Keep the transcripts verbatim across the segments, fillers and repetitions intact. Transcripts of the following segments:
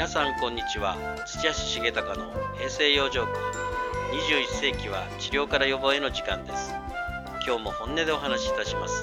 皆さんこんにちは。土橋重隆の平成養生訓。にじゅういっ世紀は治療から予防への時間です。今日も本音でお話しいたします。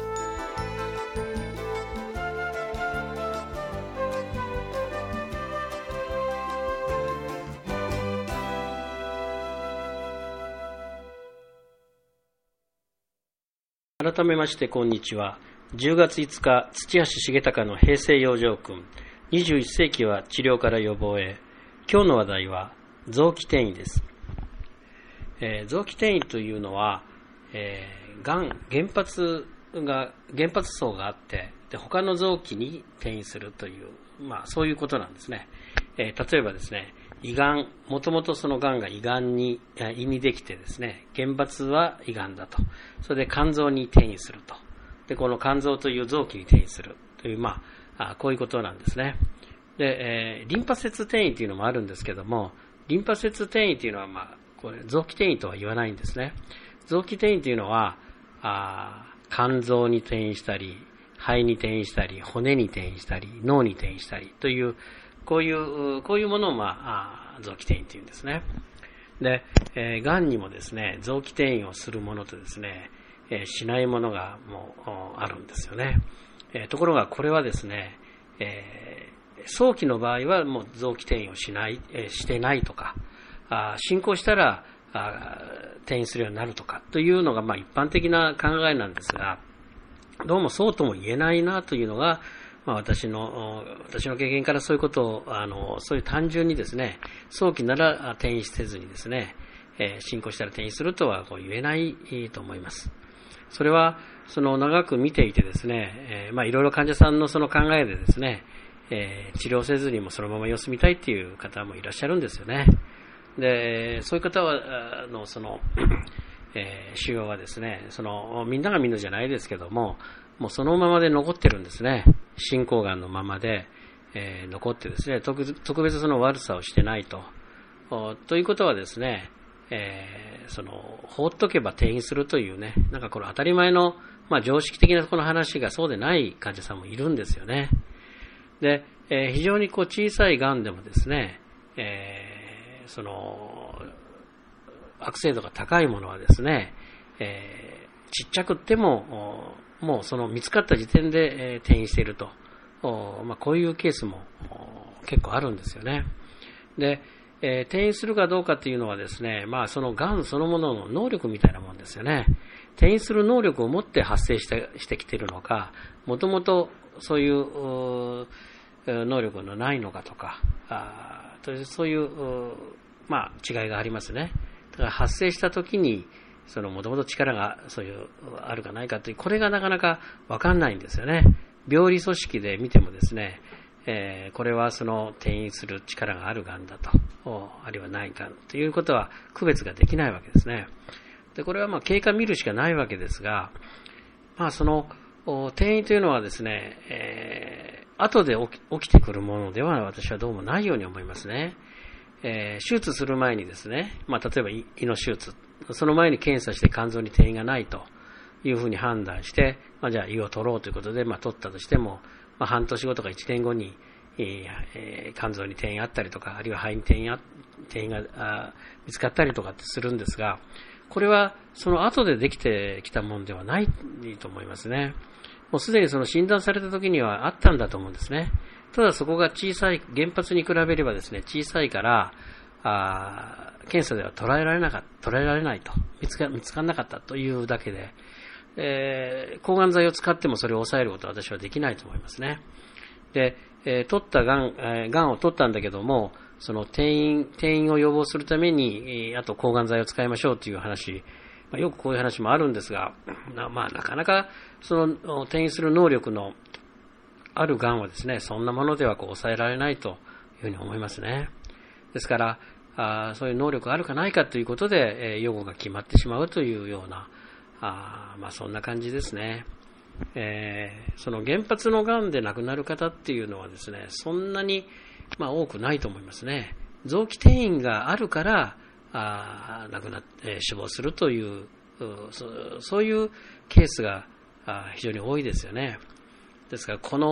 改めましてこんにちは。じゅうがついつか、土橋重隆の平成養生訓。にじゅういっ世紀は治療から予防へ。今日の話題は臓器転移です。えー、臓器転移というのは、えー、がん原発が原発層があってで他の臓器に転移するという、まあ、そういうことなんですね。えー、例えばですね、胃がん、もともとそのがんが胃がんに胃にできてですね、原発は胃がんだと。それで肝臓に転移すると。でこの肝臓という臓器に転移するという、まあ、あこういうことなんですね。で、えー、リンパ節転移というのもあるんですけども、リンパ節転移というのは、まあ、これ臓器転移とは言わないんですね。臓器転移というのは、あ肝臓に転移したり、肺に転移したり、骨に転移したり、脳に転移したりという、こういう、こういうものを、まあ、臓器転移というんですね。で、えー、がんにもですね、臓器転移をするものとですね、えー、しないものがもうあるんですよね。えー、ところがこれはですね、えー、早期の場合はもう臓器転移をしない、えー、してないとか、あ進行したらあ転移するようになるとかというのがまあ一般的な考えなんですが、どうもそうとも言えないなというのが、まあ、私の私の経験からそういうことをあのそういう単純にですね、早期なら転移せずにですね、えー、進行したら転移するとはこう言えないと思います。それはその長く見ていてですね、えー、まあいろいろ患者さんのその考えでですね、えー、治療せずにもそのまま様子見たいっていう方もいらっしゃるんですよね。で、そういう方はあのその、えー、腫瘍はですね、そのみんながみんなじゃないですけども、もうそのままで残ってるんですね。進行がんのままで、えー、残ってですね、特, 特別その悪さをしてないと。ということはですね、えー、その放っとけば転移するというね、なんかこれ当たり前の、まあ、常識的なこの話がそうでない患者さんもいるんですよね。で、えー、非常にこう小さいがんでもですね、えー、その悪性度が高いものはですね、えー、ちっちゃくってももうその見つかった時点で、えー、転移していると、まあ、こういうケースも結構あるんですよね。で、えー、転移するかどうかっていうのはですね、まあそのがんそのものの能力みたいなもんですよね。転移する能力を持って発生してしてきているのか、もともとそういう能力のないのかとか、あそういうまあ違いがありますね。だから発生した時にそのもともと力がそういうあるかないかという、これがなかなか分かんないんですよね。病理組織で見てもですね、えー、これはその転移する力があるがんだと、あるいはないがんということは区別ができないわけですね。でこれはまあ経過見るしかないわけですが、まあその転移というのはですね、えー、後で起き、起きてくるものでは私はどうもないように思いますね。えー、手術する前にですね、まあ例えば胃の手術、その前に検査して肝臓に転移がないというふうに判断して、まあ、じゃあ胃を取ろうということで、まあ、取ったとしても、まあ、半年後とかいちねんごに、えー、肝臓に転移あったりとか、あるいは肺に転移あ転移があ見つかったりとかってするんですが、これはその後でできてきたものではないと思いますね。もうすでにその診断された時にはあったんだと思うんですね。ただそこが小さい、原発に比べればですね、小さいからあ検査では捉えられなかった、捉えられないと、見つか、見つからなかったというだけで、えー、抗がん剤を使ってもそれを抑えることは私はできないと思いますね。で、えー、取ったがん、えー、がんを取ったんだけども、その転移、転移を予防するために、えー、あと抗がん剤を使いましょうという話、まあ、よくこういう話もあるんですが、なまあ、なかなかその転移する能力のあるがんはですね、そんなものではこう抑えられないというふうに思いますね。ですから、あそういう能力があるかないかということで、えー、予後が決まってしまうというような、あまあそんな感じですね。えー、その原発のがんで亡くなる方っていうのはですね、そんなに、まあ、多くないと思いますね。臓器転移があるからあ亡くなって、えー、死亡するというそ、そういうケースがあ非常に多いですよね。ですからこの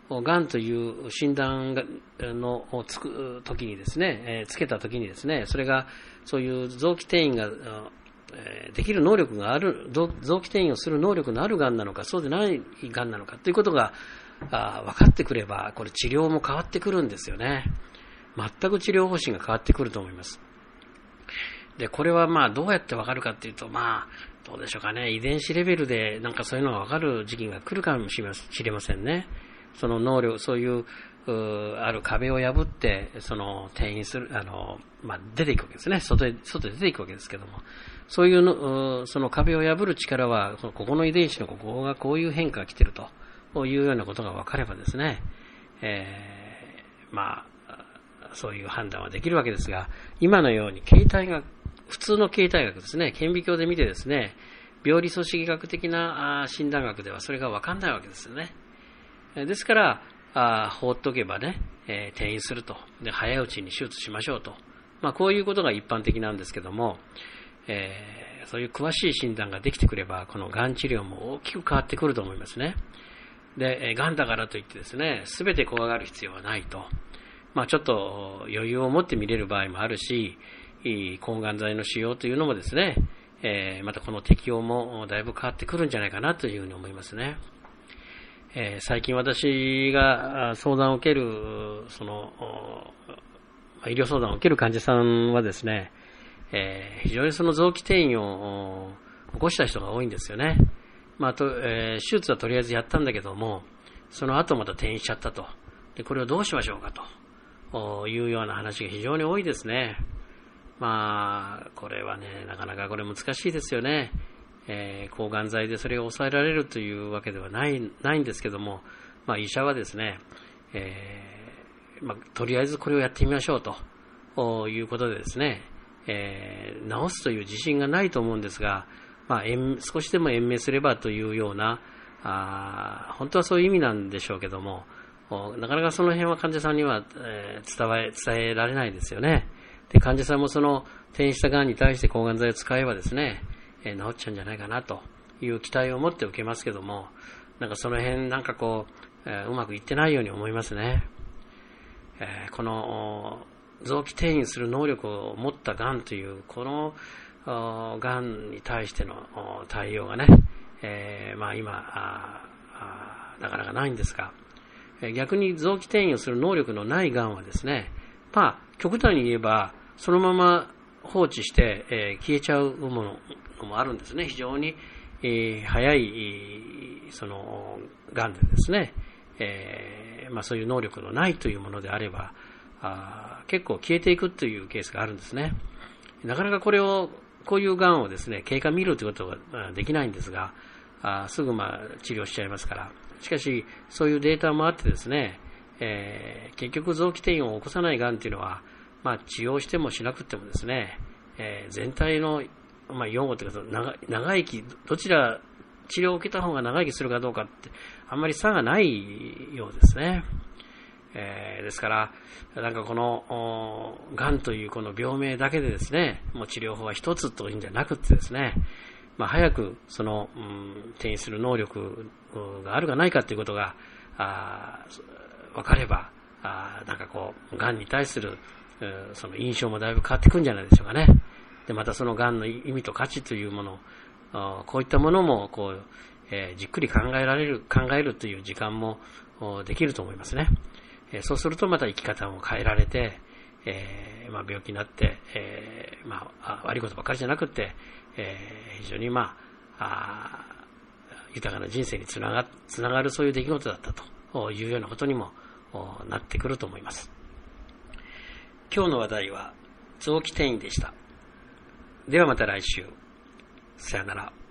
がんという診断がのをつく時にですね、えー、つけた時にですね、それがそういう臓器転移が、えー、できる能力がある、臓器転移をする能力のあるがんなのか、そうでないがんなのかということがあ分かってくれば、これ治療も変わってくるんですよね。全く治療方針が変わってくると思います。で、これはまあどうやって分かるかっていうと、まあどうでしょうかね、遺伝子レベルでなんかそういうのが分かる時期が来るかもしれませんね。その能力、そういう、うある壁を破って、その転移する、あの、まあ、出ていくわけですね。外へ、外へ出ていくわけですけども、そういうの、その壁を破る力は、ここの遺伝子のここがこういう変化が来ているというようなことが分かればですね、えー、まあ、そういう判断はできるわけですが、今のように形態学、普通の形態学ですね、顕微鏡で見てですね、病理組織学的な診断学ではそれが分かんないわけですよね。ですから、あ放っておけばね、えー、転移すると。で、早いうちに手術しましょうと。まあ、こういうことが一般的なんですけども、えー、そういう詳しい診断ができてくれば、このがん治療も大きく変わってくると思いますね。で、がんだからといってですね、すべて怖がる必要はないと。まあ、ちょっと余裕を持って見れる場合もあるし、抗がん剤の使用というのもですね、えー、またこの適用もだいぶ変わってくるんじゃないかなというふうに思いますね。えー、最近私が相談を受ける、その、医療相談を受ける患者さんはですね、えー、非常にその臓器転移を起こした人が多いんですよね。まあとえー、手術はとりあえずやったんだけども、その後また転移しちゃったと。で、これをどうしましょうかというような話が非常に多いですね。まあ、これはね、なかなかこれ難しいですよね。えー、抗がん剤でそれを抑えられるというわけではない、ないんですけども、まあ、医者はですね、えーまあ、とりあえずこれをやってみましょうということでですね、えー、治すという自信がないと思うんですが、まあ、少しでも延命すればというような、あ本当はそういう意味なんでしょうけども、なかなかその辺は患者さんには、えー、伝え、伝えられないですよね。で、患者さんもその転移したがんに対して抗がん剤を使えばですね、えー、治っちゃうんじゃないかなという期待を持って受けますけども、なんかその辺なんかこう、えー、うまくいってないように思いますね。えー、この臓器転移する能力を持ったがんというこのがんに対しての対応がね、えー、まあ今ああなかなかないんですが、逆に臓器転移をする能力のないがんはですね、まあ極端に言えばそのまま放置して、えー、消えちゃうものもあるんですね。非常に、えー、早いそのがんでですね、えーまあ、そういう能力のないというものであればあ結構消えていくというケースがあるんですね。なかなかこれをこういうがんをですね経過見るということができないんですが、あすぐまあ治療しちゃいますから。しかしそういうデータもあってですね、えー、結局臓器転移を起こさないがんというのは、まあ、治療してもしなくてもですね、えー、全体の、まあ、用語というか長、長生きどちら治療を受けた方が長生きするかどうかってあんまり差がないようですね。えー、ですからなんかこのがんというこの病名だけでですね、もう治療法は一つというんじゃなくてですね、まあ、早くその、うん、転移する能力があるかないかということがあ分かれば、あなんかこうがんに対するその印象もだいぶ変わってくるんじゃないでしょうかね。でまたそのがんの意味と価値というもの、こういったものもこう、えー、じっくり考えられる考えるという時間もできると思いますね。えー、そうするとまた生き方も変えられて、えーまあ、病気になって、えーまあ、悪いことばかりじゃなくて、えー、非常に、まあ、あ豊かな人生につなが、つながるそういう出来事だったというようなことにもなってくると思います。今日の話題は臓器転移でした。ではまた来週。さよなら。